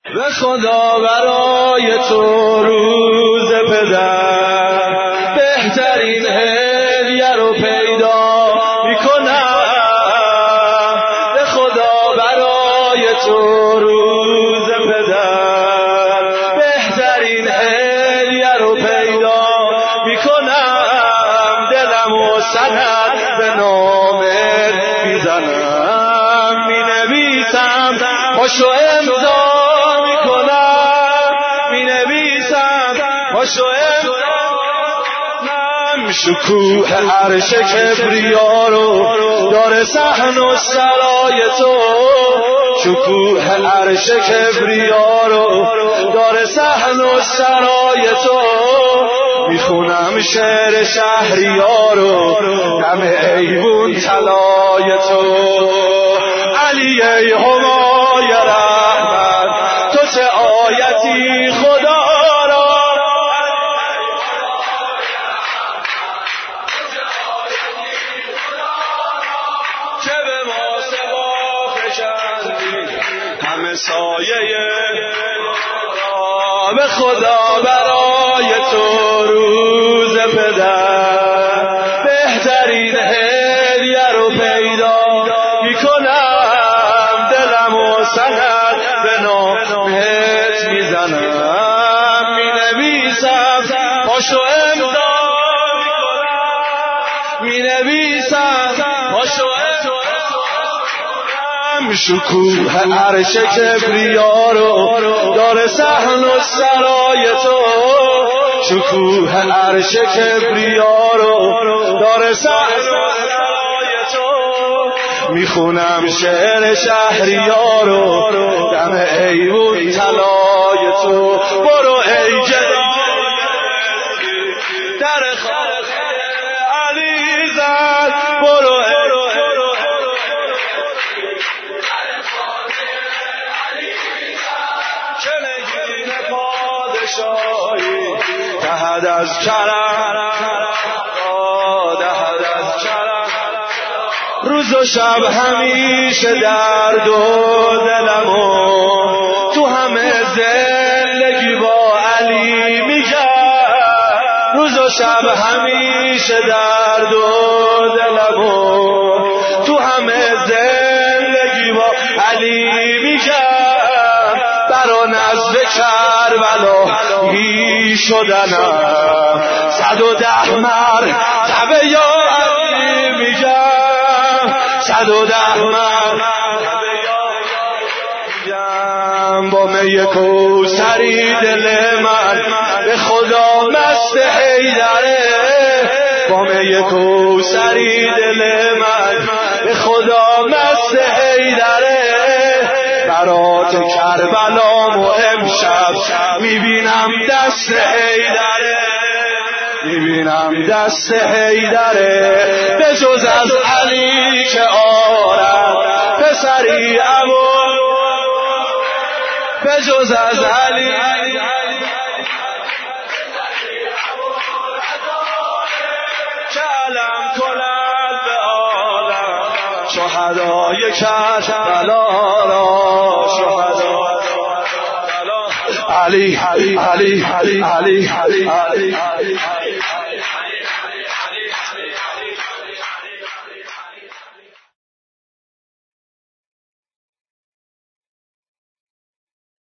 به خدا برای تو روز پدر بهترین هدیه رو پیدا میکنم. به خدا برای تو روز پدر بهترین هدیه رو پیدا میکنم. دلم و سند به نامت میزنم، مینویسم پاشو امضا میکنم، مینویسم پاشو امضا. شکوه عرش کبریا رو داره صحن و سرای تو، شکوه عرش کبریا رو داره صحن و سرای تو. میخونم شعر شهریار رو دم ایوون طلای تو. علی ای همای رحمت تو چه آیتی خدا را، که به ما سوا فشاندی همه سایه را. به خدا برای تو روز پدر بهترین هدیه رو پیدا میکنم. دلم و سند به نامت میزنم، مینویسم پاشو امضا میکنم، مینویسم پاشو امضا. شکوه عرش کبریا رو داره صحن و سرای تو، شکوه عرش کبریا رو داره صحن و سرای تو. میخونم شعر شهریار رو دم ایوون طلای تو. برو ای در خانه علی زد، برو دهد از کرم، دهد از کرم. روز و شب همیشه درد و دلمو تو همه زندگی با علی میگم. روز و شب همیشه درد و دلمو تو همه زندگی با علی میگم. برا نزد کربلا هی شدنم 110 مرتبه یا علی میگم، 110 مرتبه یا میگم. با می کوثری دل من به خدا مست حیدره، با می کوثری دل من به خدا مست حیدره. برات کربلام و امشب میبینم دست حیدره، میبینم دست حیدره. به جز از علی که آرد پسری امون، به جز از علی که علم کند به عالم شهدای کربلا را. علی علی علی علی علی علی